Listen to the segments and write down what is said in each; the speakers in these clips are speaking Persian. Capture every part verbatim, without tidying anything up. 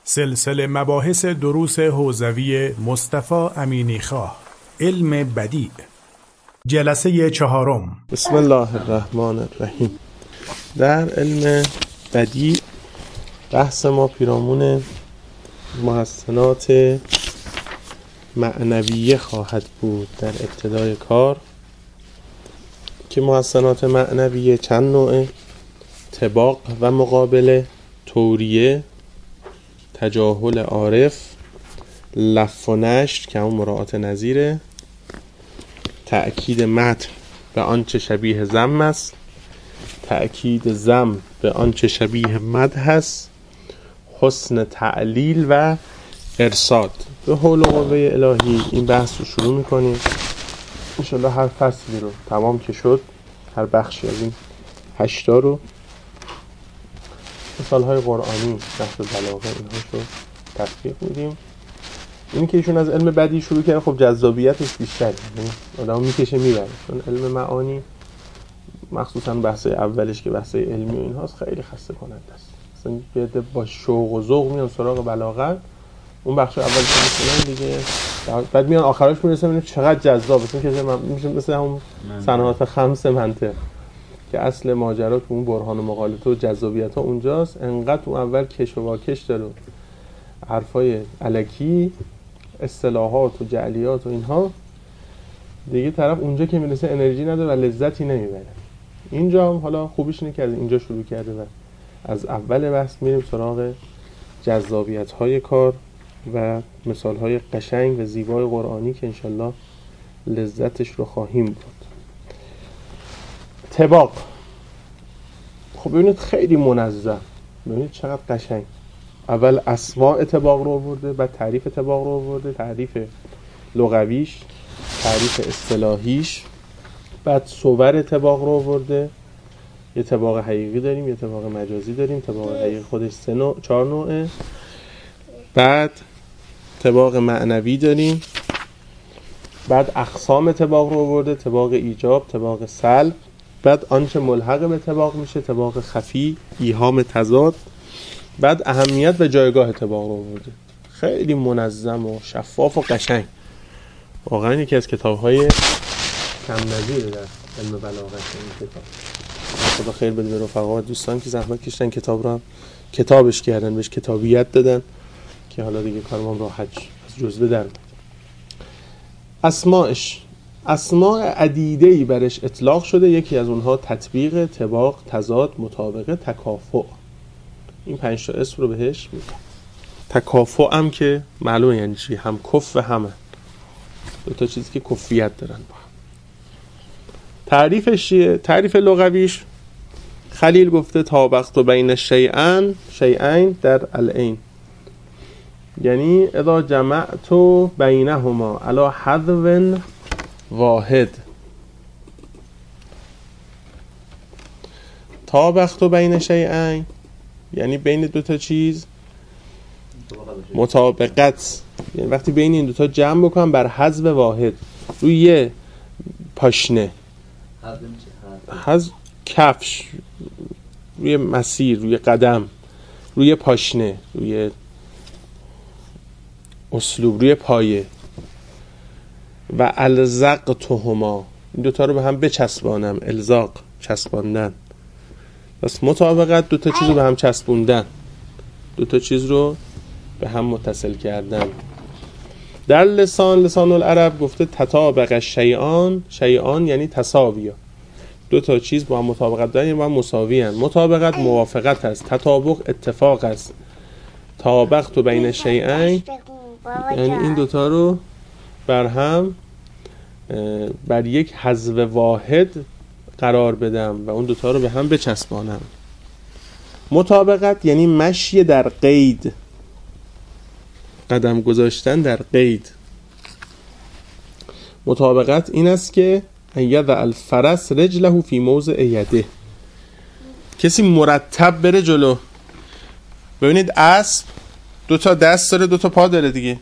سلسله مباحث دروس حوزوی مصطفی امینی خواه، علم بدیع، جلسه چهارم. بسم الله الرحمن الرحیم. در علم بدیع بحث ما پیرامون محسنات معنویه خواهد بود در ابتدای کار، که محسنات معنویه چند نوعه: طباق و مقابله، توریه، تجاهل عارف، لف و نشر که همون مراعات نظیره، تأکید متن به آنچه شبیه ذم است، تأکید ذم به آنچه شبیه مدح است، حسن تعلیل و ارصاد. به حول و قوه الهی این بحث رو شروع میکنیم. انشالله هر فصلی رو تمام که شد، هر بخشی از این هشتا رو مثالهای قرآنی، نحو بلاغه، اینهاش رو تطبیق میدیم. اینی که ایشون از علم بدیع شروع کردن، خب جذابیتش بیشتره، یعنی آدم میکشه میبره، چون علم معانی مخصوصا بحث اولش که بحث علمی و اینهاست خیلی خسته کننده است. مثلا بده با شوق و ذوق میان سراغ بلاغت، اون بخش اولش میکنن دیگه، بعد میان آخرش میرسن میبینن چقدر جذاب است. که میشه مثل همون صنعات خمس منطق که اصل ماجرا تو اون برهان و مقالطه و جذابیت ها اونجاست. انقدر اون اول کش و واکش داره، حرفای الکی، اصطلاحات و جعلیات و اینها، دیگه طرف اونجا که میرسه انرژی نداره و لذتی نمیبره. اینجا هم حالا خوبیش اینه که از اینجا شروع کرده و از اول بحث میریم سراغ جذابیت های کار و مثال های قشنگ و زیبای قرآنی که انشالله لذتش رو خواهیم بود. طباق، خب ببینید خیلی منظم، ببینید چقدر قشنگ. اول اسماء طباق رو آورده، بعد تعریف طباق رو آورده، تعریف لغویش، تعریف اصطلاحیش، بعد صور طباق رو آورده. یه طباق حقیقی داریم، یه طباق مجازی داریم. طباق حقیقی خودش سه نوع، چهار نوعه. بعد طباق معنوی داریم. بعد اقسام طباق رو آورده: طباق ایجاب، طباق سلب. بعد آنچه ملحق به طباق میشه: طباق خفی، ایهام، تضاد. بعد اهمیت و جایگاه طباق رو آورده. خیلی منظم و شفاف و قشنگ. واقعا یکی از کتاب‌های کم نظیره در علم بلاغت این کتاب. خدا خیر بده به رفقا و دوستان که زحمت کشیدن کتاب رو هم کتابش کردن، بهش کتابیت دادن که حالا دیگه کارمان راحت از جزوه در میاد. اسماءش، اسماء عدیده‌ای برش اطلاق شده. یکی از اونها تطبیق، طباق، تضاد، مطابقه، تکافؤ. این پنج تا اسم رو بهش میگن. تکافؤ هم که معلومه یعنی چی، هم کف و همه، دو تا چیزی که کفیت دارن با هم. تعریفش چیه؟ تعریف لغویش خلیل گفته طابقت بین شیئین، شیئین در العین، یعنی اذا جمعت بینهما علی حذو واحد. طابقت بین شیئین یعنی بین دو تا چیز مطابقت، یعنی وقتی بین این دو تا جمع بکنم بر حذو واحد، روی یه پاشنه، حذو کفش، روی مسیر، روی قدم، روی پاشنه، روی اسلوب، روی پایه. و الزقتهما، این دوتا رو به هم بچسبانم. الزاق، چسباندن. پس مطابقت دو تا چیز رو به هم چسبوندن، دو تا چیز رو به هم متصل کردن. در لسان، لسان العرب گفته تطابق شیئان، شیئان یعنی تساویه، دو تا چیز با هم مطابقت دارن یعنی با هم مساوی هستند. مطابقت موافقت است، تطابق اتفاق است. طابقت بین شیئین یعنی این دوتا رو بر هم بر یک حذو واحد قرار بدم و اون دوتا رو به هم بچسبانم. مطابقت یعنی مشی در قید، قدم گذاشتن در قید. مطابقت این است که یضع الفرس رجله فی موضع یده، کسی مرتب بره جلو. ببینید اسب دو تا دست داره، دو تا پا داره دیگه،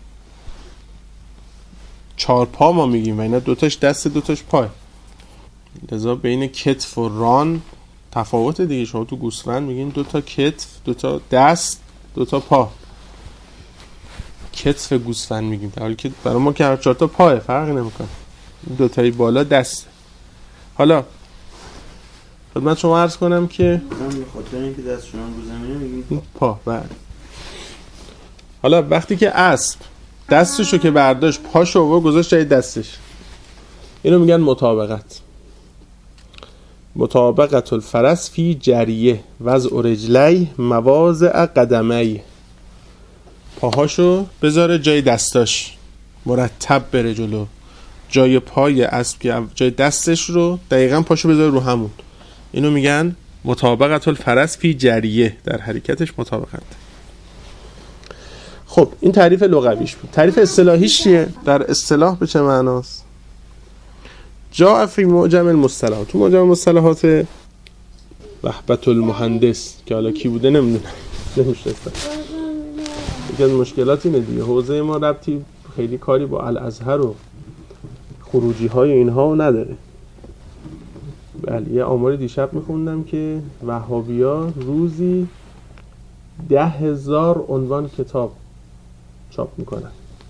چهار پا ما میگیم و اینا دو تاش دست، دو تاش پای. لذا بین کتف و ران تفاوت دیگه. شما تو گوسفند میگین دو تا کتف، دو تا دست، دو تا پا. کتف گوسفند میگیم، در حالی که برای ما که هر چهار تا پاه، فرقی نمیکنه. دو تایی بالا دست. حالا خدمت شما عرض کنم که من به خاطر اینکه دستشون رو زمینه میگیم پا. بله. حالا وقتی که اسب دستشو که برداشت پاشو و گذاشت جای دستش، اینو میگن مطابقت. مطابقت الفرس فی جریه وضع رجلی مواضع قدمی. پاهاشو بذاره جای دستاش، مرتب بره جلو. جای پای اسب که جای دستش رو دقیقاً پاشو بذاره رو همون. اینو میگن مطابقت الفرس فی جریه، در حرکتش مطابقت. خب این تعریف لغویش بود. تعریف اصطلاحیش چیه؟ در اصطلاح به چه معناست؟ جاء فی معجم المصطلحات. تو معجم المصطلحات وهبة المهندس که حالا کی بوده نمیدونم، نمیشناسم. یکی از مشکلات اینه دیگه، حوزه ما ربطی خیلی کاری با الازهر و خروجی های اینها نداره. بله، یه آمار دیشب میخوندم که وهابیا روزی ده هزار عنوان کتاب چاپ میکنن.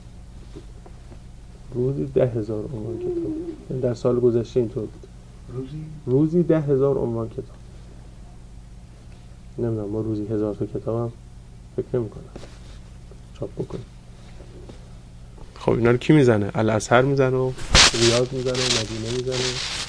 روزی ده هزار عنوان کتاب. در سال گذشته اینطور بود. روزی؟ روزی ده هزار عنوان کتاب. نمیدونم ما روزی هزار تا کتاب هم فکر نمی کنم چاپ بکنیم. خب اینا رو کی میزنه؟ الازهر میزنه و ریاض میزنه و مدینه میزنه.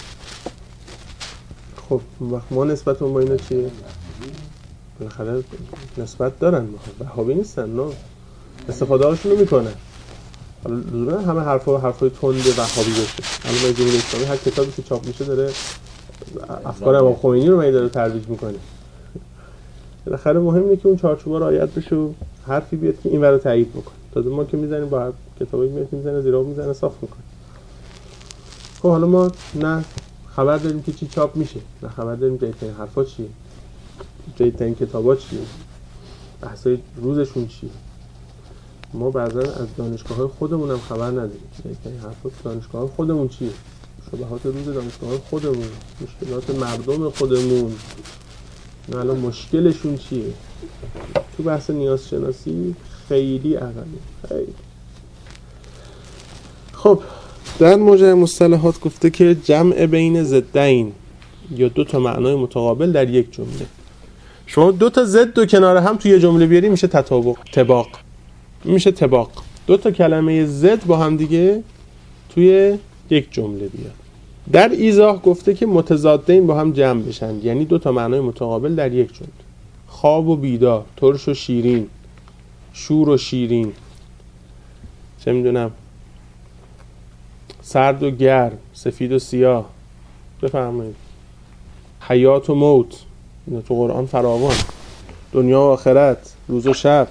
خب وقت ما نسبت با اینا چیه؟ بالاخره نسبت دارن، وهابی نیستن، نه استفاده هاشون رو میکنن. حالا لزوما همه حرفا حرفای تند وهابی باشه. الان با جمهوری اسلامی هر کتابی که چاپ میشه داره افکار امام خمینی رو داره ترویج میکنه. بالاخره مهم اینه که اون چارچوبا رعایت بشه و حرفی بیاد که این ورا تایید بکنه. تازه ما که میزنیم با کتابی میزنه زیرا میزنه صاف میکنه. خب حالا ما نه خبر داریم که چی چاپ میشه، نه خبر داریم جدیدترین حرفا چیه، جدیدترین کتابا چیه، بحثای روزشون چیه. ما بعضا از دانشگاه‌های خودمون هم خبر نداریم جدیدترین حرفا دانشگاه‌های خودمون چیه، شبهات روز دانشگاه‌های خودمون، مشکلات مردم خودمون، نه الان مشکلشون چیه. تو بحث نیازشناسی خیلی عقبیم، خیلی. خب در موجه مصطلحات گفته که جمع بین ضدین یا دو تا معنای متقابل در یک جمله. شما دو تا ضد دو کنار هم توی یه جمله بیاری میشه تطابق، طباق. میشه طباق. دو تا کلمه ضد با هم دیگه توی یک جمله بیاد. در ایضاح گفته که متضادین با هم جمع بشن، یعنی دو تا معنای متقابل در یک جمله. خواب و بیدار، ترش و شیرین، شور و شیرین، چه میدونم سرد و گرم، سفید و سیاه. بفرمایید. حیات و موت، اینا تو قرآن فراوان. دنیا و آخرت، روز و شب،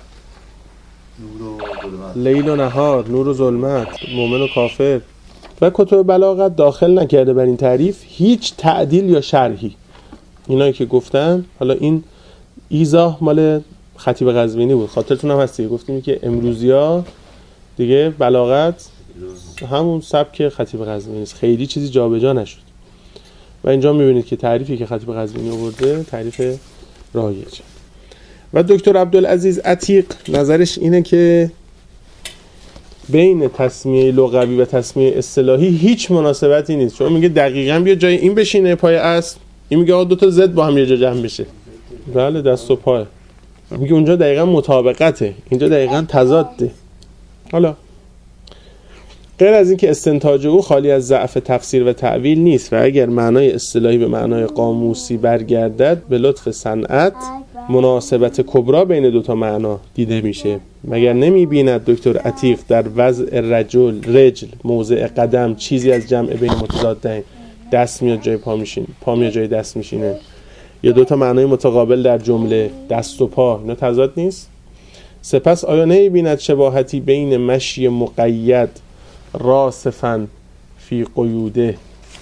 لیل و نهار، نور و ظلمت، مومن و کافر. و کتب بلاغت داخل نکرده بر این تعریف هیچ تعدیل یا شرحی. اینایی که گفتم، حالا این ایضاح مال خطیب قزوینی بود، خاطرتون هم هستی گفتیم که امروزیا دیگه بلاغت همون سبک خطیب قزوینی است، خیلی چیزی جابجا نشد. و اینجا میبینید که تعریفی که خطیب قزوینی آورده تعریف رایجه. و دکتر عبدالعزیز عتیق نظرش اینه که بین تسمیه لغوی و تسمیه اصطلاحی هیچ مناسبتی نیست. چون میگه دقیقاً بیا جای این بشینه پای اسب، این میگه آقا دو تا ضد با هم یه جا جمع بشه. بله دست و پای. میگه اونجا دقیقاً مطابقته، اینجا دقیقاً تضاده. حالا غیر از این که استنتاج او خالی از ضعف تفسیر و تعویل نیست و اگر معنای اصطلاحی به معنای قاموسی برگردد به لطف صنعت مناسبت کبرا بین دوتا معنا دیده میشه. مگر نمی بیند دکتر عتیق در وضع رجل رجل موضع قدم چیزی از جمع بین متضادین، دست میاد جای پا میشینه، پا میاد جای دست میشینه، یا دوتا معنای متقابل در جمله دست و پا، اینا تضاد نیست؟ سپس آیا نمی بیند شباهتی بین مشی مقید راسفن فی قیوده،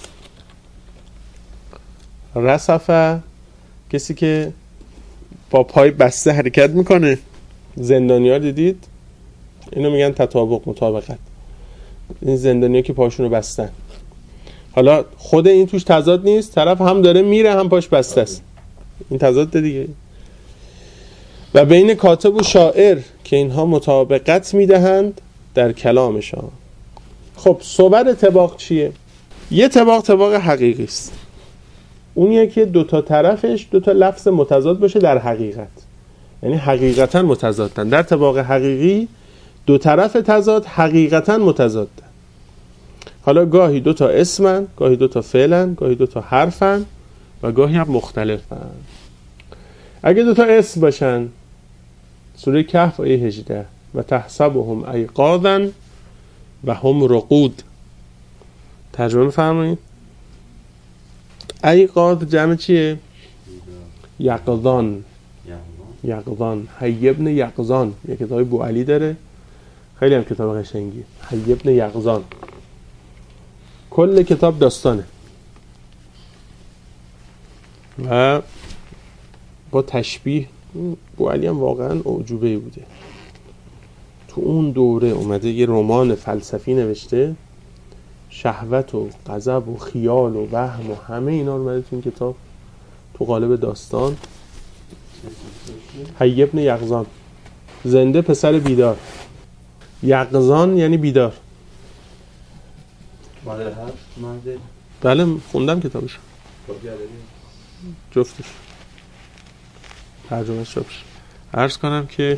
رسفه کسی که با پای بسته حرکت میکنه، زندانی‌ها دیدید اینو میگن تطابق، مطابقت. این زندانی‌ها که پاشونو بستن، حالا خود این توش تضاد نیست، طرف هم داره میره هم پاش بسته است، این تضاد دیگه. و بین کاتب و شاعر که اینها مطابقت میدهند در کلامشان. خب صور طباق چیه؟ یه طباق طباق حقیقی است، اونیه که دو تا طرفش دو تا لفظ متضاد باشه در حقیقت، یعنی حقیقتا متضادن. در طباق حقیقی دو طرف تضاد حقیقتا متضادن. حالا گاهی دو تا اسمن، گاهی دو تا فعلن، گاهی دو تا حرفن و گاهی هم مختلفن. اگه دو تا اسم باشن، سوره کهف آیه هجده، و تحسبهم ایقاظا و هم رقود. ترجمه بفرمایید. ایقاظ جمع چیه؟ یقظان. یقظان. حی ابن یقظان، یک کتاب بوعلی داره، خیلی هم کتاب قشنگیه. حی ابن یقظان. کل کتاب داستانه و با تشبیه. بوعلی هم واقعا اعجوبه بوده. تو اون دوره اومده یه رمان فلسفی نوشته، شهوت و غضب و خیال و وهم و همه اینا رو اومده تو این کتاب تو قالب داستان. حی ابن یقظان، زنده پسر بیدار. یقظان یعنی بیدار. مادر هست؟ مادر؟ بله خوندم کتابش، جفتش ترجمه شدش. عرض کنم که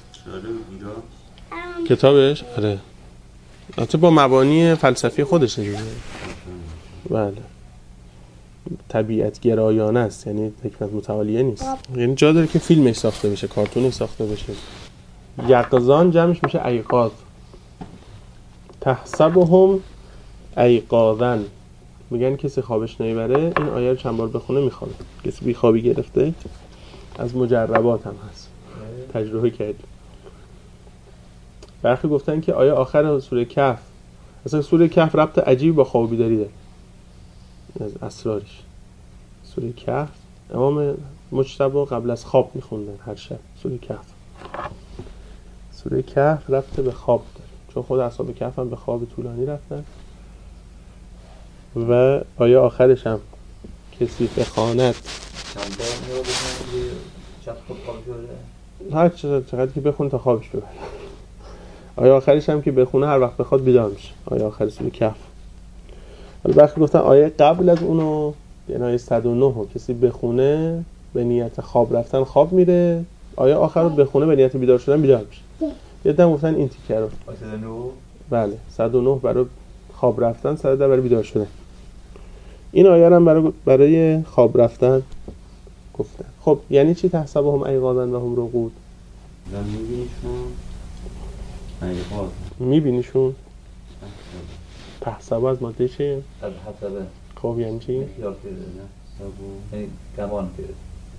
کتابش آره البته با مبانی فلسفی خودش دیگه، بله طبیعت گرایانه است، یعنی حکمت متعالیه نیست، یعنی جا داره که فیلمش ساخته بشه، کارتونش ساخته بشه. یقظان جمعش میشه ایقاظ. تحسبهم ایقاظا، میگن کسی خوابش نمیبره این آیه رو چند بار بخونه میخوابه. کسی بی خوابی گرفته، از مجربات هم هست، تجربه کردیم. برخی گفتن که آیه آخر سوره کهف، اصلا سوره کهف ربط عجیبی با خواب و بیداری داره، از اسرارش. سوره کهف امام مجتبی قبل از خواب میخوندن هر شب سوره کهف. سوره کهف ربط به خواب داره، چون خود اصحاب کهف هم به خواب طولانی رفتن. و آیه آخرش هم کسی بخواند هر چقدر که بخون تا خوابش ببره. آیه آخرش هم که بخونه هر وقت بخواد بیدار میشه. آیه آخر سوره کهف. حالا برخی گفتن آیه قبل از اونو، یعنی آیه صد و نه کسی بخونه به نیت خواب رفتن خواب میره، آیه آخر رو بخونه به نیت بیدار شدن بیدار میشه. یه دم گفتن این تیکه رو صد و نه بله صد و نه برای خواب رفتن، صد و ده برای بیدار شدن. این آیه هم برای برای خواب رفتن گفتن. خب یعنی چی تحسبهم ایقاظا و هم رقود؟ میبینیشون ایقاظ، میبینیشون تحسب از ماده چیه؟ تحسبه. خب یعنی چی؟ خیال کرده نه سبو، یعنی گمان کرده.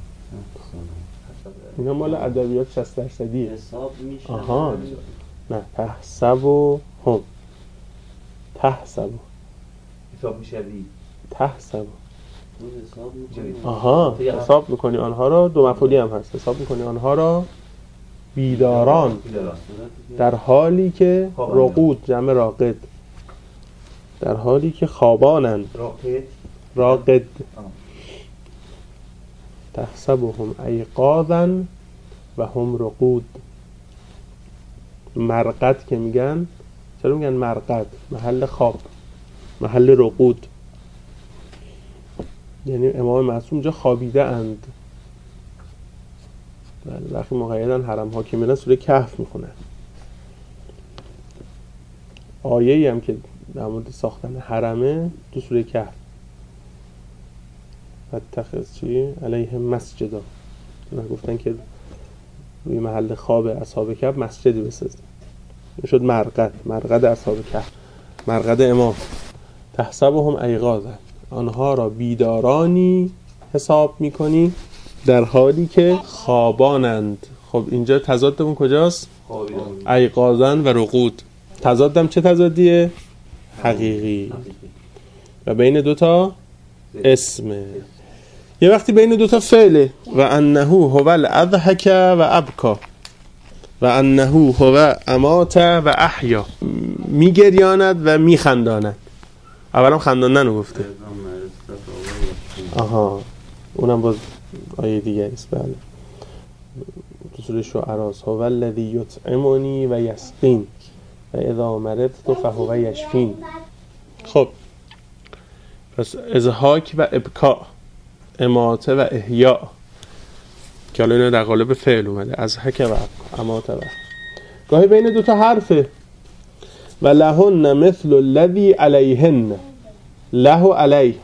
اینا مال ادبیات شصت درصدیه. حساب میشه. آها نه تحسب و هم تحسب حساب میشوی تحسب حساب میکنی. آها حساب میکنی آنها را، دو مفعولی هم هست، حساب میکنی آنها را بیداران در حالی که رقود جمع راقد، در حالی که خوابانند. راقد راقد. تحسبهم ایقاظا و هم رقود. مرقد که میگن، چرا میگن مرقد؟ محل خواب، محل رقود، یعنی امام معصوم جا خوابیده اند. بله وقتی مقیدن حرم ها که میرن سوره کهف میخونن. آیه‌ای هم که در مورد ساختن حرمه تو سوره کهف، فتخذ چی؟ علیهم مسجدا، گفتن که روی محل خواب اصحاب کهف مسجدی بسازن. این شد مرقد، مرقد اصحاب کهف، مرقد امام. تحسبهم ایقاظا، آنها را بیدارانی حساب میکنی در حالی که خوابانند. خب اینجا تضادمون کجاست؟ ایقاظا و رقود. تضادم چه تضادیه؟ حقیقی. و بین دوتا اسمه. یه وقتی بین دوتا فعله. و انه هو الاضحک و ابکا و انه هو امات و احیا، میگریاند و میخنداند. اولم خنداندن رو گفته. آها اونم باز آیه دیگه است. بله تو سوره شعراء هو الذی یطعمنی و یسقین و اذا مرضت فهو یشفین. خب پس ازهاک و ابکاء، اماته و احیاء که حالا اینو در قالب فعل اومده، ازهک و اماته و گاهی بین دوتا حرفه. و لهن مثل الذی علیهن، له و علیه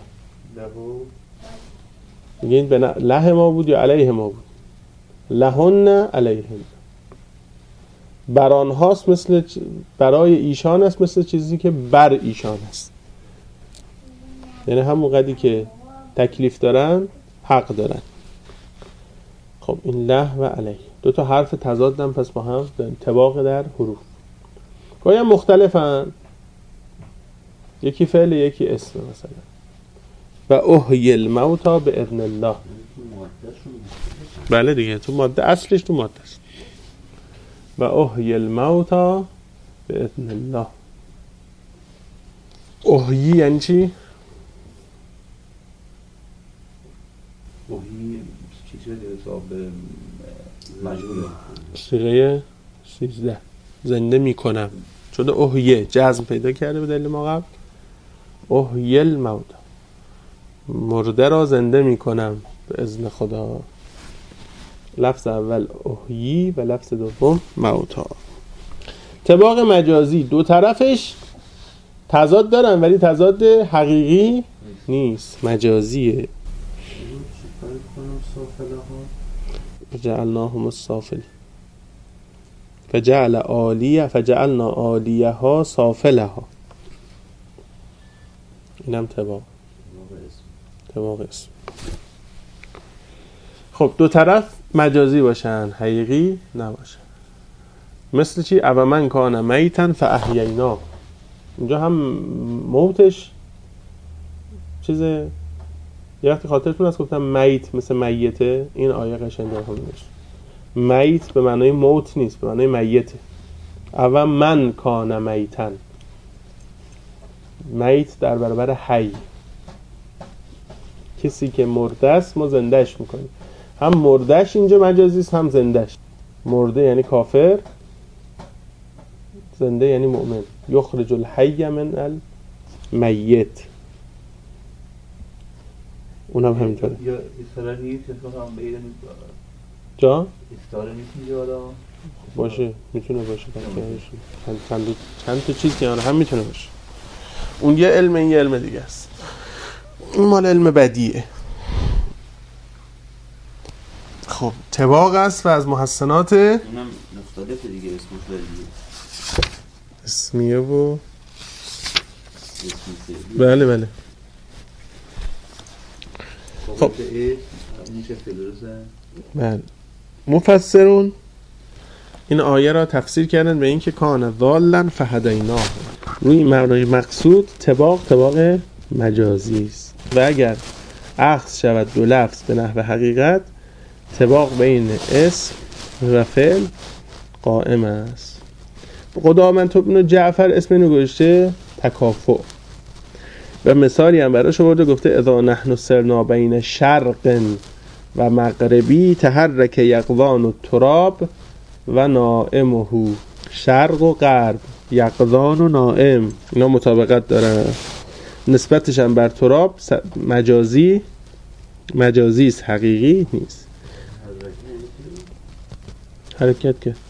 میگین به له ما بود یا علیه ما بود؟ لهن علیهن، بر آنهاست مثل برای ایشان است مثل چیزی که بر ایشان است، یعنی همون قدری که تکلیف دارن حق دارن. خب این له و علیه دو تا حرف تضادن، پس با هم دارن طباق در حروف، گاهی هم مختلفن، یکی فعل یکی اسم. مثلا و احیی الموتا به اذن الله، بله دیگه تو ماده اصلش تو ماده است. و احیی الموتا به اذن الله. احیی یعنی چی؟ احیی چی شده حساب مجهوله، صیغه سیزده زنده میکنم، شده احیی جزم پیدا کرده به دلیل ما قبل. احیی الموتا، مرده را زنده میکنم به اذن خدا. لفظ اول احیی و لفظ دوم موتا. طباق مجازی دو طرفش تضاد دارن ولی تضاد حقیقی نیست، مجازیه. فجعلناهم السافل فجعل عالیه فجعلنا عالیها سافلها، اینم طباق طباق اسم. خب دو طرف مجازی باشن حقیقی نباشن. مثل چی؟ او من کان میتن فاحیینا، اینجا هم موتش چیزه، یه وقتی خاطرتون هست گفتم میت مثل میته، این آیه قشنگ هم نمیشه. میت به معنای موت نیست، به معنای میته. او من کان میتن، میت در برابر حی، کسی که مرده است ما زندهش میکنیم. هم مردهش اینجا مجازی است هم زندهش. مرده یعنی کافر، زنده یعنی مؤمن. یخرج الحی من المیت، اونم همینطوره. یا استاره نیست هم به ایران جا؟ استاره نیست اینجا آدم باشه، میتونه باشه. چند, چند, چند تا چیز که هم میتونه باشه. اون یه علم، این یه علم دیگه است. این مال علم بدیعه. خب طباق است و از محسنات اونم مختلفه دیگه، اسمش بدیعه، اسمیه و بله بله. خب بله. مفسرون این آیه را تفسیر کردن به این که کان ضالا فهدیناه، روی معنای مقصود طباق طباق مجازی است و اگر اخذ شود دو لفظ به نحو حقیقت طباق بین اسم و فعل قائم است. قدامت ابن جعفر اسم اینو گذاشته تکافؤ و مثالی هم براش آورده، گفته اذا نحن سرنا بین شرق و مغربی تحرک یقظان التراب و نائمه. شرق و غرب، یقظان و نائم، اینا مطابقت دارن. نسبتش هم بر تراب مجازی مجازی است، حقیقی نیست. حرکت که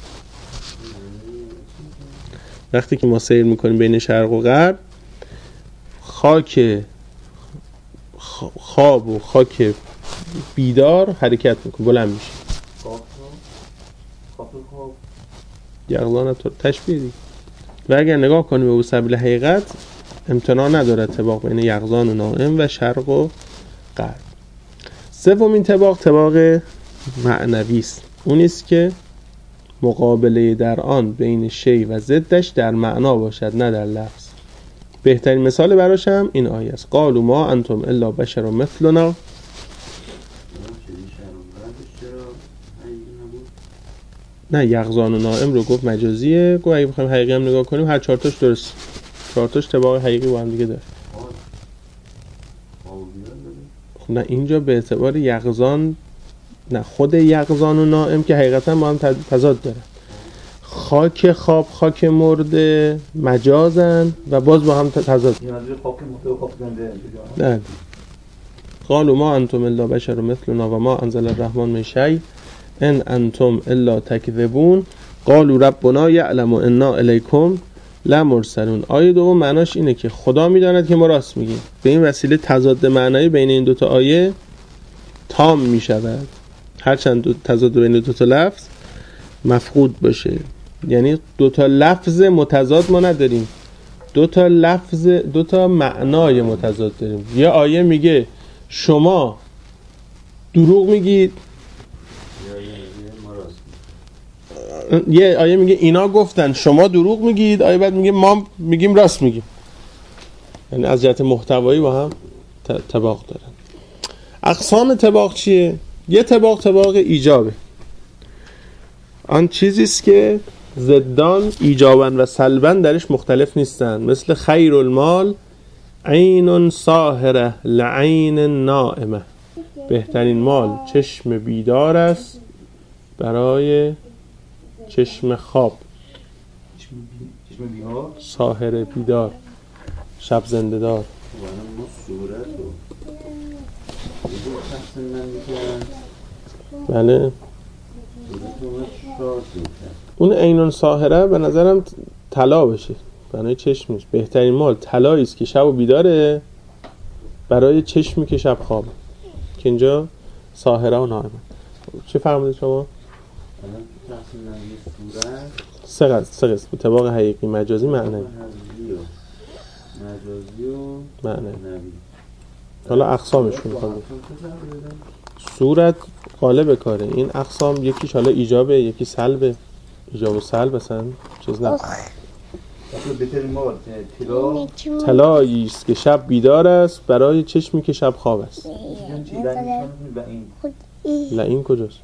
وقتی که ما سیر میکنیم بین شرق و غرب، خاک خواب و خاک بیدار حرکت میکنه، بلند میشه. یقظان تشبیه دی. و اگر نگاه کنیم به سبیل حقیقت امتناع نداره طباق بین یقظان و نائم و شرق و غرب. سومین طباق طباق معنوی است، اون است که مقابله در آن بین شی و ضدش در معنا باشد نه در لفظ. بهترین مثال براش هم این آیه است. قالوا ما انتم الا بشر مثلنا. نه یقظان و نائم رو گفت مجازیه، گفت اگه بخوایم حقیقی هم نگاه کنیم هر چهار تاش درست، چهار تاش طباق حقیقی با هم دیگه داره. خب نه اینجا به اعتبار یقظان نه، خود یقظان و نائم که حقیقتا با هم تضاد دارن. خاک خواب، خاک مرده مجازن و باز با هم تضاد. یعنی خاک مرده و خاک زنده. نه. قالوا ما انتم الا بشر مثلنا و ما انزل الرحمن من شیء ان انتم الا تکذبون قالوا ربنا یعلم انا الیکم لمرسلون. آیه دوم معناش اینه که خدا میداند که ما راست میگیم. به این وسیله تضاد معنایی بین این دوتا آیه تام میشود، هرچند دو تضاد بین دو تا لفظ مفقود باشه. یعنی دو تا لفظ متضاد ما نداریم، دو تا لفظ دو تا معنای متضاد داریم. یه آیه میگه شما دروغ میگید، یه آیه میگه اینا گفتن شما دروغ میگید، آیه بعد میگه ما میگیم راست میگیم. یعنی از جهت محتوایی با هم تباق دارن. اقسام تباق چیه؟ یه تباق تباق ایجابه، آن چیزیست که ضدان ایجابا و سلبا درش مختلف نیستن. مثل خیر المال عین ساهره لعین نائمه، بهترین مال چشم بیدار است برای چشم خواب. چشم بیدار، ساهره بیدار، شب زنده دار. بله اون عین ساهره به نظرم طلا بشه برای چشمش. بهترین مال طلایی است که شب بیداره برای چشمی که شب خوابه، که اینجا ساهره و نائمه. چی فرمودید شما؟ سه قسم سه قسم طباق حقیقی، مجازی، معنوی. مجازی و معنوی. حالا اقسامشون می‌خوام. صورت قالب کاره. این اقسام یکیش حالا ایجابه، یکی سلبه. ایجاب و سلب مثلا چیز نه. بهترین مال طلا، طلایی است که شب بیدار است برای چشمی که شب خواب است. لعین کجاست؟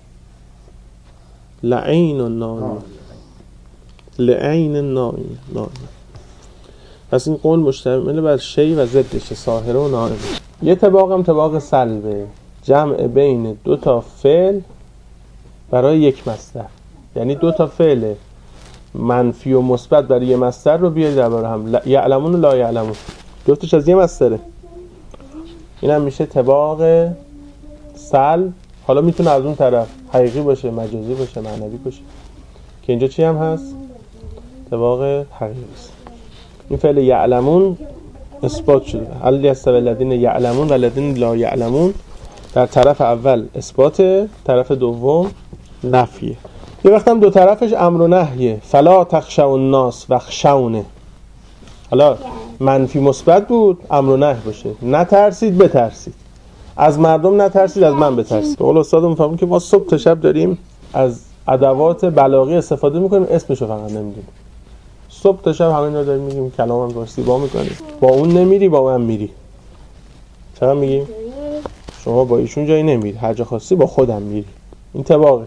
لعین و نائم. لعین نائم. نائم. پس این قول مشتمل بر شی و ضدش، ساهره و نائم. یه طباق هم طباق سلبه، جمع بین دو تا فعل برای یک مصدر. یعنی دو تا فعل منفی و مثبت برای یه مصدر رو بیارید درباره هم. یعلمون و لا یعلمون جفتش از یه مصدره. این هم میشه طباق سلب. حالا میتونه از اون طرف حقیقی باشه، مجازی باشه، معنوی باشه، که اینجا چی هم هست؟ طباق حقیقی است. این فعل یعلمون اثبات شده، هل یستوی الذین یعلمون و الذین لا یعلمون. در طرف اول اثبات، طرف دوم نفیه. یه وقت هم دو طرفش امر و نهیه. فلا تخشوا الناس واخشونی. حالا منفی مثبت بود، امر و نهی باشه. نترسید، بترسید. از مردم نترسید، از من بترسید. به قول استادم میفهمیم که ما صبح تا شب داریم از ادوات بلاغی استفاده میکنیم، اسمشو فقط نمیدونیم. صبح تا شب همین رو داریم میگیم، کلام هم درستی با میکنیم. با اون نمیری، با من میری. چرا میگیم؟ شما با ایشون جایی نمیری، هر جا خواستی با خودم میری. این طباقه.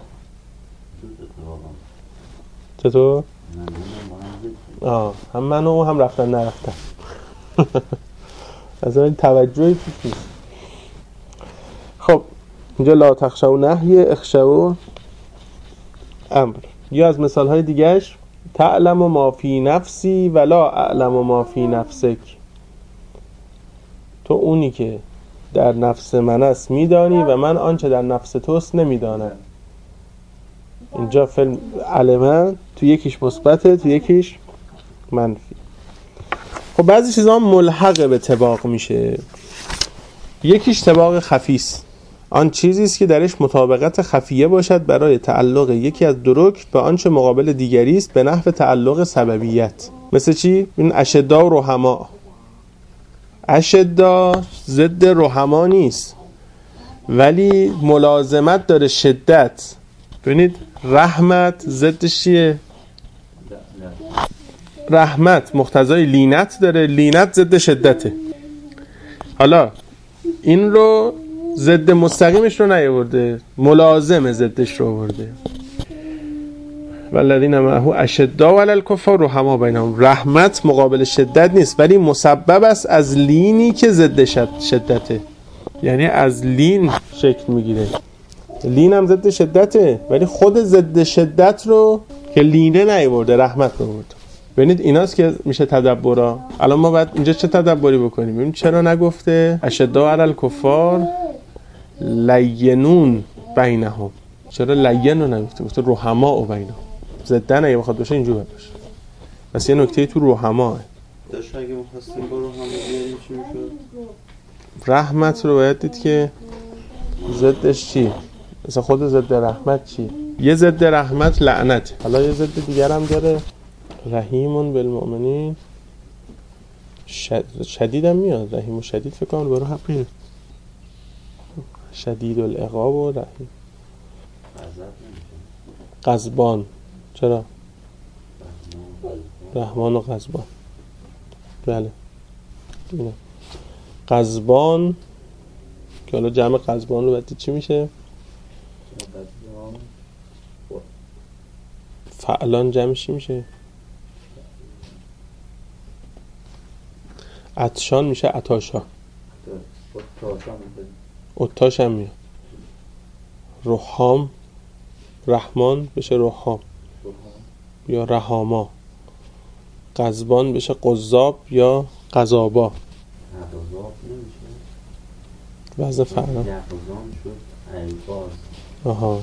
چطور؟ آه هم من و هم رفتن نرفتن. از این توجهی توش نیست. خب اینجا لا تخشوا نهی، اخشوا امر. یا از مثال های دیگهش تعلم ما فی نفسی ولا اعلم ما فی نفسک. تو اونی که در نفس من است میدانی و من آنچه در نفس توست نمیدانم. اینجا فعل علمه، تو یکیش مثبته، تو یکیش منفی. خب بعضی چیزا ملحق به طباق میشه. یکیش طباق خفی است. آن چیزی است که درش مطابقت خفیه باشد برای تعلق یکی از دو رکن به آنچه مقابل دیگری است به نحو تعلق سببیت. مثل چی؟ این اشدا و رحما. اشدا ضد رحما نیست، ولی ملازمت داره شدت. ببینید رحمت ضدش چیه؟ رحمت مقتضای لینت داره، لینت ضد شدته. حالا این رو ضد مستقیمش رو نیاورده، ملازم ضدش رو آورده. والذین معه اشداء علی الکفار رحما بینهم. رحمت مقابل شدت نیست، ولی مسبب است از لینی که ضد شدته، یعنی از لین شکل میگیره. لین هم ضد شدته، ولی خود ضد شدت رو که لینه نیورده رحمت رو برده. ببینید ایناست که میشه تدبرا. الان ما باید اینجا چه تدبری بکنیم؟ ببین چرا نگفته اشداء علی الکفار لینون بینهم؟ چرا لین رو نگفته؟ گفته رحماء بینهم. ضد نه بخواد باشه اینجوری باشه. پس یه نکته تو رحماء داشت اگه می‌خواستیم با رحماء بیاریم چی میشد؟ رحمت رو باید دید که ضدش چی؟ مثلا خود ضد رحمت چی؟ یه ضد رحمت لعنت. حالا یه ضد دیگر هم داره، رحیمون بالمؤمنین. شد... شدید هم میاد، رحیم و شدید فکر کنم برای حقیه. شدید العقاب و رحیم. غضبان. چرا؟ رحمان و غضبان. بله اینه غضبان که حالا جمع غضبان رو باید چی میشه؟ فعلان جمعش میشه عطشان میشه عطاشا. اتاش هم میاد. رحام رحمان بشه رحام یا رحاما. غضبان بشه قذاب یا قذابا. وزن فعلا آها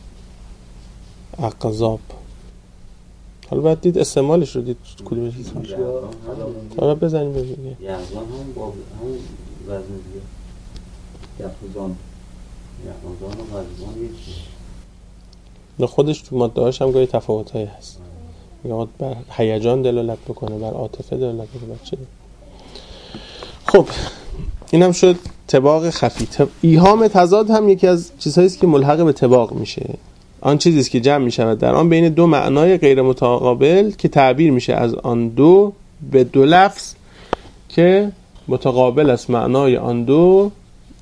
اقذاب. حالا باید دید استعمالش رو دید کدومش هست. حالا بزنیم بزنیم یعظان هم با هم وزن دیگه یعظان یعظان و غضبان یکی نه خودش تو ماده هاش هم گاهی تفاوت هایی هست. میگه بر هیجان دلالت بکنه، بر عاطفه دلالت بکنه، بر چه. خب این هم شد طباق خفی. ایهام تضاد هم یکی از چیزهایی است که ملحق به طباق میشه. آن چیزی است که جمع میشود در آن بین دو معنای غیر متقابل که تعبیر میشه از آن دو به دو لفظ که متقابل است. معنای آن دو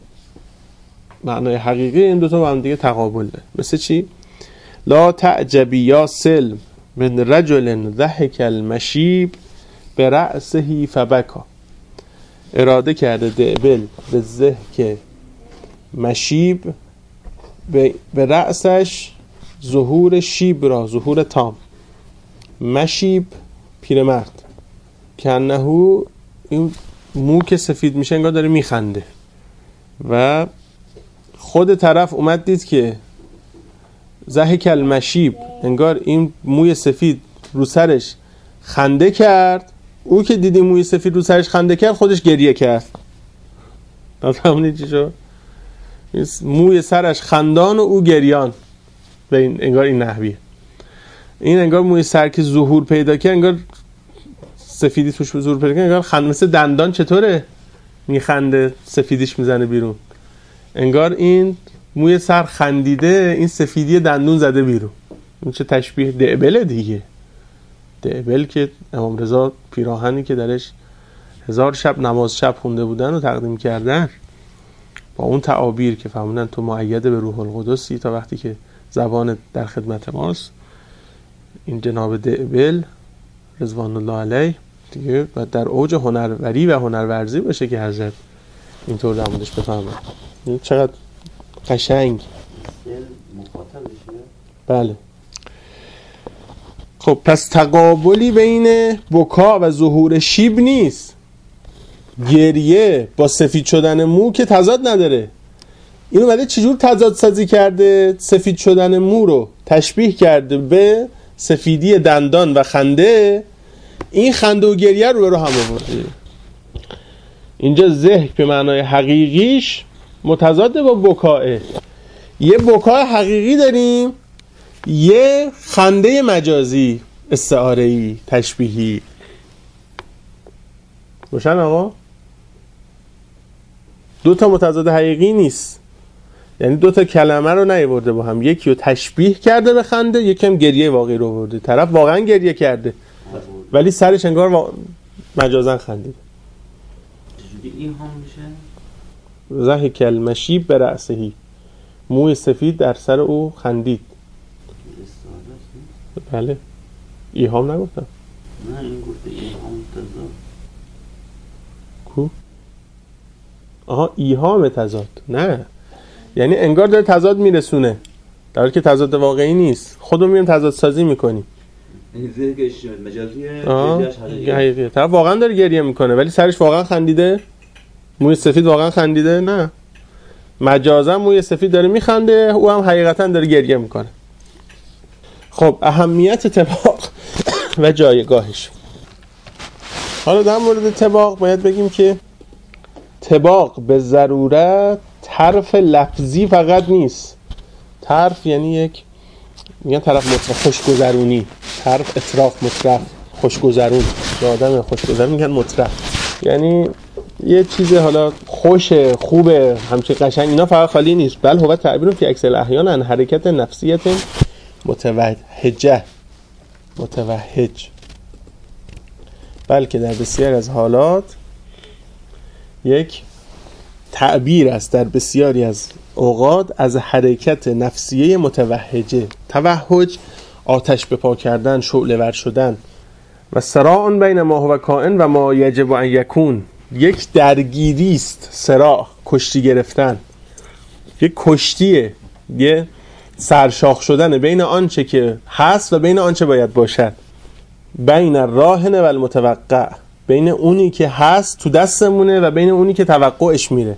معنای حقیقی این دو تا با هم دیگه تقابل داره. مثل چی؟ لا تعجبی یا سلم من رجل ضحک المشیب به رأسه فبکا. اراده کرده دعبل به ضحک مشیب به رأسش ظهور شیب را، ظهور تام. مشیب پیرمرد که انهو این مو که سفید میشه انگار داره میخنده و خود طرف اومد دید که ضحک المشیب انگار این موی سفید رو سرش خنده کرد. او که دیدی موی سفید رو سرش خنده کرد خودش گریه کرد. نفهمونی چی شد؟ موی سرش خندان و او گریان. به این انگار این نحویه. این انگار موی سر که ظهور پیدا کرد انگار سفیدی توش ظهور پیدا کرد انگار خنده مثل دندان چطوره میخنده سفیدیش میزنه بیرون. انگار این موی سر خندیده این سفیدی دندون زده بیرون. این چه تشبیه دعبل دیگه. دعبل که امام رضا پیراهنی که درش هزار شب نماز شب خونده بودن و تقدیم کردن با اون تعابیر که فهموندن تو مؤید به روح القدسی تا وقتی که زبان در خدمت ماست. این جناب دعبل رضوان الله علیه دیگه و در اوج هنروری و هنرورزی باشه که حضرت اینطور در موردش بفهمن. این چقدر قشنگ. بله. خب پس تقابلی بین بکا و ظهور شیب نیست. گریه با سفید شدن مو که تضاد نداره. اینو اومده چجور تضاد سازی کرده؟ سفید شدن مو رو تشبیه کرده به سفیدی دندان و خنده. این خنده و گریه رو رو هم آورده. اینجا ضحک به معنای حقیقیش متضاد با بکاه. یه بکاه حقیقی داریم، یه خنده مجازی استعاره‌ای تشبیهی. روشن آقا؟ دو تا متضاد حقیقی نیست. یعنی دو تا کلمه رو نیاورده با هم، یکی رو تشبیه کرده به خنده، یکی هم گریه واقعی رو آورده. طرف واقعا گریه کرده ولی سرش انگار وا... مجازا خندید. چجوری این هم میشه؟ ضحک المشیب به رأسهی، موی سفید در سر او خندید. بله. ایهام نگفتم. نه این گفته ایهام تضاد. کو؟ آها ایهام تضاد. نه یعنی انگار داره تضاد میرسونه در حالی که تضاد واقعی نیست. خودمون میریم تضاد سازی میکنیم. یعنی ذهنش مجازیه، حقیقیه. حقیقیه. طرف واقعا داره گریه میکنه ولی سرش واقعا خندیده. موی سفید واقعا خندیده؟ نه. مجازا موی سفید داره میخنده، او هم حقیقتا داره گریه میکنه. خب اهمیت طباق و جایگاهش. حالا در مورد طباق باید بگیم که طباق به ضرورت طرف لفظی فقط نیست. طرف یعنی یک میگن طرف مطرف خوشگذرونی، طرف اطراف مطرف خوشگذرون، به آدم خوشگذرون میگن مطرف، یعنی یه چیز حالا خوشه خوبه همچین قشنگ اینا فقط خالی نیست، بل هو تعبیر فی اکثر الاحیان عن حرکت نفسیت متوهجه متوهج، بلکه در بسیار از حالات یک تعبیر است در بسیاری از اوقات از حرکت نفسیه متوهجه. توهج آتش به پا کردن، شعله ور شدن. و صراع بین ما هو کائن و ما یجب ان یکون، یک درگیری است. صراع کشتی گرفتن، یک کشتیه، یه سرشاخ شدن بین آنچه که هست و بین آنچه باید باشد. بین الراهن و المتوقع، بین اونی که هست تو دستمونه و بین اونی که توقعش میره.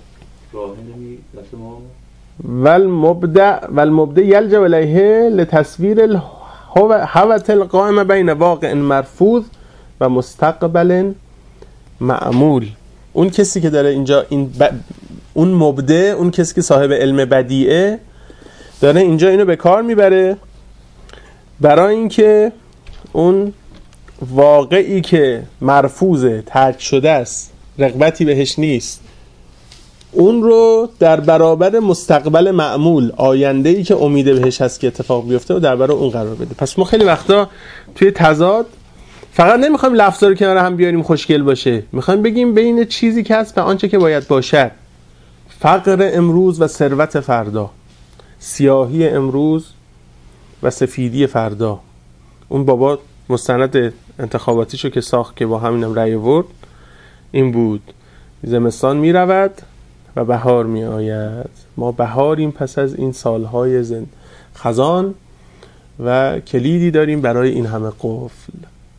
والمبدع والمبدع یلجأ الیه لتصویر الهوة القائم بین واقع مرفوض و مستقبل معمول. اون کسی که داره اینجا این ب... اون مبدع، اون کسی که صاحب علم بدیعه داره اینجا اینو به کار میبره برای اینکه اون واقعی که مرفوضه، ترک شده است، رغبتی بهش نیست، اون رو در برابر مستقبل معمول، آینده‌ای که امید بهش هست که اتفاق بیفته و در برابر اون قرار بده. پس ما خیلی وقتا توی تضاد فقط نمیخوایم لفظا رو کنار هم بیاریم خوشگل باشه، میخوایم بگیم بین چیزی که هست و آنچه که باید باشد. فقر امروز و ثروت فردا، سیاهی امروز و سفیدی فردا. اون بابا مستند انتخاباتیشو که ساخت که با همینم رأی آورد این بود: زمستان می رود و بهار می آید، ما بهاریم پس از این سالهای زن خزان و کلیدی داریم برای این همه قفل.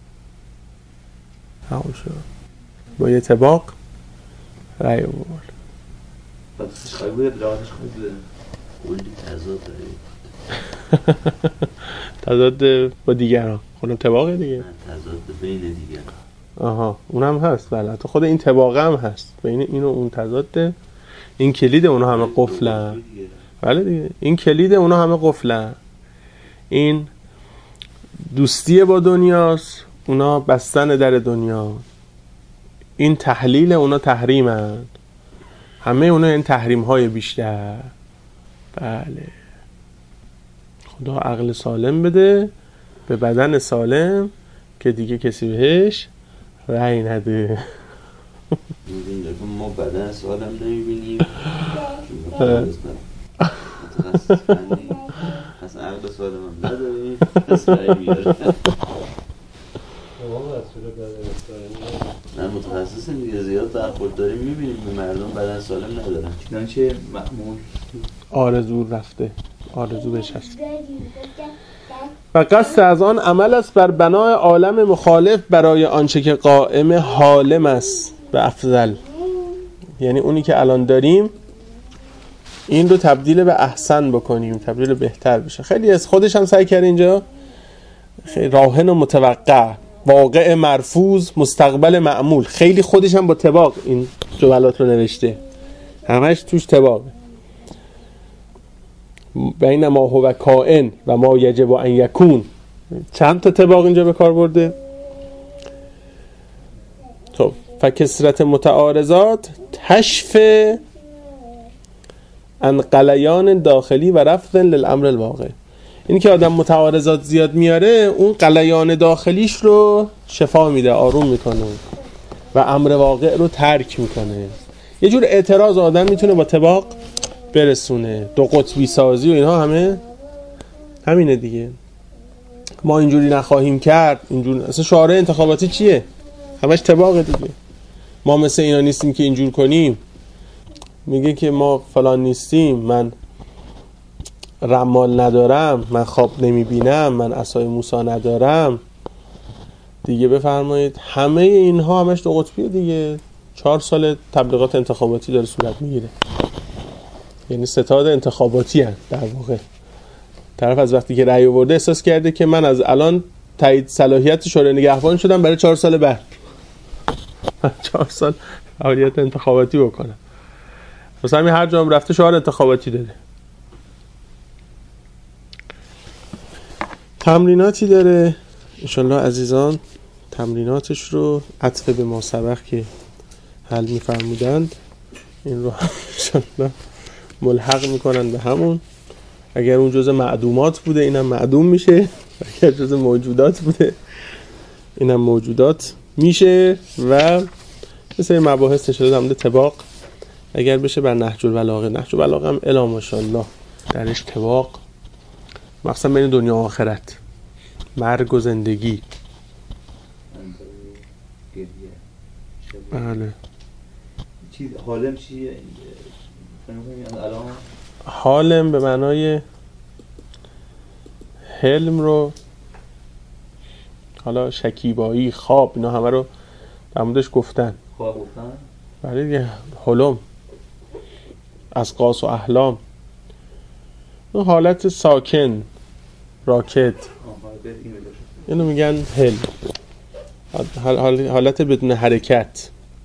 همون شد با یه طباق رأی آورد. پس خواهی بود راهش خواهی بود کلی تضاد دارید تضاد با دیگران، خودم طباقه دیگه، تضاد بین دیگران. آها اونم هست، بله تو خود این طباقه هم هست، بین این و اون تضاد. این کلید اونا همه قفلن، بله دیگه این کلید اونا همه قفلن. این دوستی با دنیاست، اونا بستن در دنیا. این تحلیل اونا تحریمن، همه اونا این تحریم های بیشتر. بله خدا عقل سالم بده به بدن سالم که دیگه کسی بهش رأی نده. ما بدن سالم نمیبینیم متخصص فنی پس عقل سالم هم نداریم پس رأی میاره. نه متخصص دیگه زیاد برخورد داریم میبینیم به مردم بدن سالم ندارن، چنانچه معمول آرزو رفته، آرزو بهش هست. و قصد از آن عمل است بر بنای عالم مخالف برای آنچه که قائم حالم است به افضل، یعنی اونی که الان داریم این رو تبدیل به احسن بکنیم، تبدیل به بهتر بشه. خیلی از خودش هم سعی کرد اینجا خیلی راهن و متوقع، واقع مرفوض، مستقبل معمول، خیلی خودش هم با طباق این جملات رو نوشته، همش توش طباق. بین ما هو کائن و ما یجب ان یکون، چند تا طباق اینجا به کار برده. خب فکثرت متعارضات تشف عن قلیان داخلی و رفض للامر الواقع. این که آدم متعارضات زیاد میاره اون قلیان داخلیش رو شفا میده، آروم میکنه و امر واقع رو ترک میکنه. یه جور اعتراض آدم میتونه با طباق برسونه، دو قطبی سازی و اینها همه همینه دیگه. ما اینجوری نخواهیم کرد، اینجور اصلا شعار انتخاباتی چیه؟ همش طباقه دیگه. ما مثل اینا نیستیم که اینجور کنیم، میگه که ما فلان نیستیم، من رمال ندارم، من خواب نمیبینم، من عصای موسی ندارم دیگه، بفرمایید همه اینها همش دو قطبیه دیگه. چهار سال تبلیغات انتخاباتی داره صورت میگیره، یعنی ستاد انتخاباتی هست در واقع. طرف از وقتی که رأی آورده احساس کرده که من از الان تایید صلاحیت شورای نگهبان شدم برای چهار سال بعد، چهار سال فعالیت انتخاباتی بکنم. مثلا همین هر جا هم رفته شعار انتخاباتی داده. تمریناتی داره انشالله عزیزان، تمریناتش رو عطف به ما سبق که حل می‌فرمودند این رو انشالله ملحق میکنن به همون. اگر اون جزء معدومات بوده اینم معدوم میشه، اگر جزء موجودات بوده اینم موجودات میشه. و مثل مباحث نشده هم ده طباق اگر بشه بر نهج البلاغه. نهج البلاغه هم الا ماشاءالله درش طباق مقصد بین دنیا و آخرت، مرگ و زندگی. بله. چیز حالم چیه؟ الان حالم به معنای حلم رو، حالا شکیبایی، خواب، اینا همه رو در موردش گفتن. خواب گفتن؟ بله دیگه، حلم، اسقاس و احلام، اون حالت ساکن، راکد، اینو میگن حلم. حالت بدون حرکت،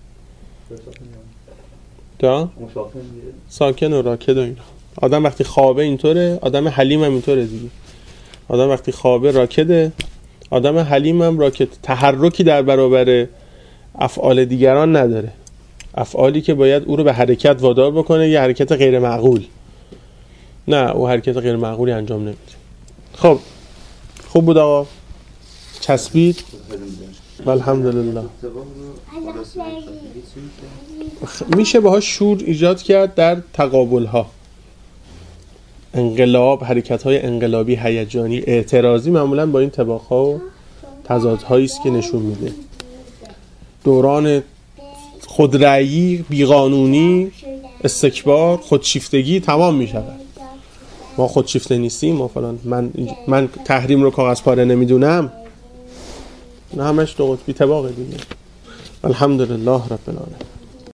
دا؟ ساکن و راکد و اینا. آدم وقتی خوابه اینطوره، آدم حلیم هم اینطوره دیگه. آدم وقتی خوابه راکده، آدم حلیم هم راکد. تحرکی در برابر افعال دیگران نداره، افعالی که باید او رو به حرکت وادار بکنه یه حرکت غیر معقول، نه او حرکت غیر معقولی انجام نمیده. خب خوب بود آقا، چسبید الحمدلله. میشه باهاش شور ایجاد کرد در تقابل ها، انقلاب، حرکت های انقلابی، هیجانی، اعتراضی، معمولا با این طباق ها و تضادهایی است که نشون میده. دوران خودرأیی، بیقانونی، استکبار، خودشیفتگی تمام میشود. ما خودشیفته نیستیم، ما فلان، من من تحریم رو کاغذ پاره نمیدونم، نه همش دو قطبی طباقه دیگه. الحمدلله رب العالمین.